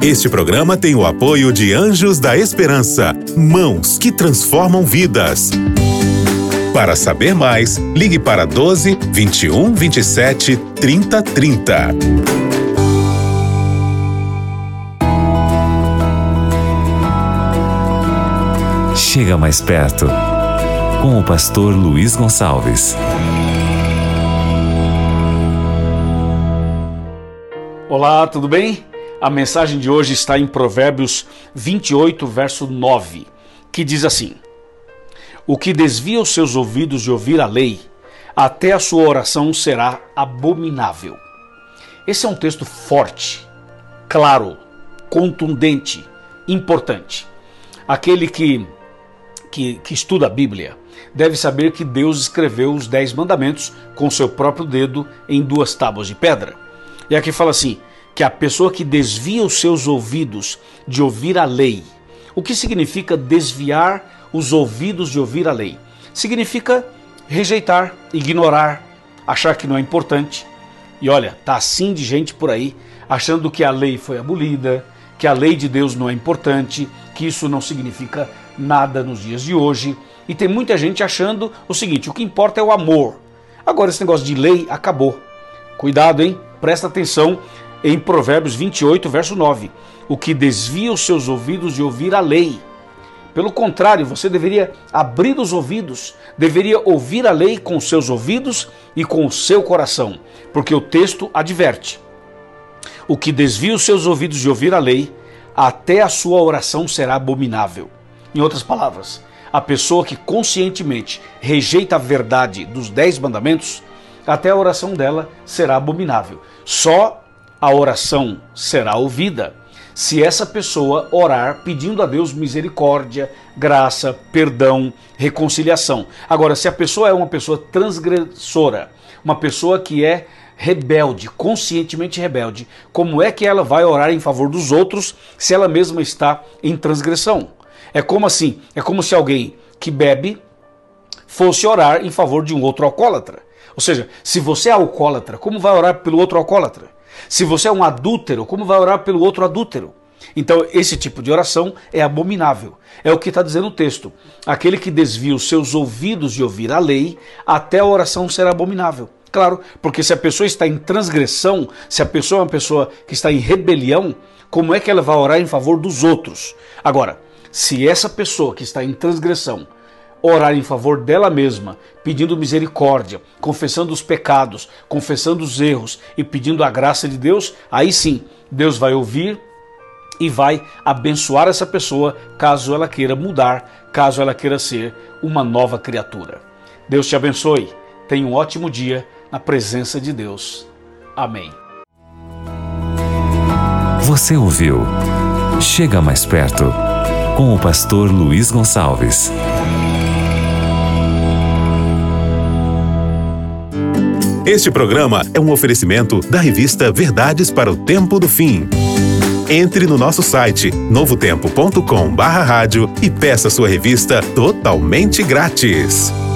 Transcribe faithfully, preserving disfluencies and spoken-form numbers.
Este programa tem o apoio de Anjos da Esperança, mãos que transformam vidas. Para saber mais, ligue para doze, vinte e um, vinte e sete, trinta, trinta. Chega mais perto, com o pastor Luiz Gonçalves. Olá, tudo bem? A mensagem de hoje está em Provérbios vinte e oito, verso nove, que diz assim: o que desvia os seus ouvidos de ouvir a lei, até a sua oração será abominável. Esse é um texto forte, claro, contundente, importante. Aquele que, que, que estuda a Bíblia deve saber que Deus escreveu os dez mandamentos com seu próprio dedo em duas tábuas de pedra. E aqui fala assim, que a pessoa que desvia os seus ouvidos de ouvir a lei. O que significa desviar os ouvidos de ouvir a lei? Significa rejeitar, ignorar, achar que não é importante. E olha, tá assim de gente por aí, achando que a lei foi abolida, que a lei de Deus não é importante, que isso não significa nada nos dias de hoje. E tem muita gente achando o seguinte, o que importa é o amor. Agora esse negócio de lei acabou. Cuidado, hein? Presta atenção em Provérbios vinte e oito, verso nove. O que desvia os seus ouvidos de ouvir a lei. Pelo contrário, você deveria abrir os ouvidos, deveria ouvir a lei com os seus ouvidos e com o seu coração, porque o texto adverte. O que desvia os seus ouvidos de ouvir a lei, até a sua oração será abominável. Em outras palavras, a pessoa que conscientemente rejeita a verdade dos dez mandamentos, até a oração dela será abominável. Só a oração será ouvida se essa pessoa orar pedindo a Deus misericórdia, graça, perdão, reconciliação. Agora, se a pessoa é uma pessoa transgressora, uma pessoa que é rebelde, conscientemente rebelde, como é que ela vai orar em favor dos outros se ela mesma está em transgressão? É como assim? É como se alguém que bebe fosse orar em favor de um outro alcoólatra. Ou seja, se você é alcoólatra, como vai orar pelo outro alcoólatra? Se você é um adúltero, como vai orar pelo outro adúltero? Então, esse tipo de oração é abominável. É o que está dizendo o texto. Aquele que desvia os seus ouvidos de ouvir a lei, até a oração será abominável. Claro, porque se a pessoa está em transgressão, se a pessoa é uma pessoa que está em rebelião, como é que ela vai orar em favor dos outros? Agora, se essa pessoa que está em transgressão orar em favor dela mesma, pedindo misericórdia, confessando os pecados, confessando os erros e pedindo a graça de Deus, aí sim, Deus vai ouvir e vai abençoar essa pessoa caso ela queira mudar, caso ela queira ser uma nova criatura. Deus te abençoe. Tenha um ótimo dia na presença de Deus. Amém. Você ouviu Chega Mais Perto, com o pastor Luiz Gonçalves. Este programa é um oferecimento da revista Verdades para o Tempo do Fim. Entre no nosso site novo tempo ponto com barra rádio e peça sua revista totalmente grátis.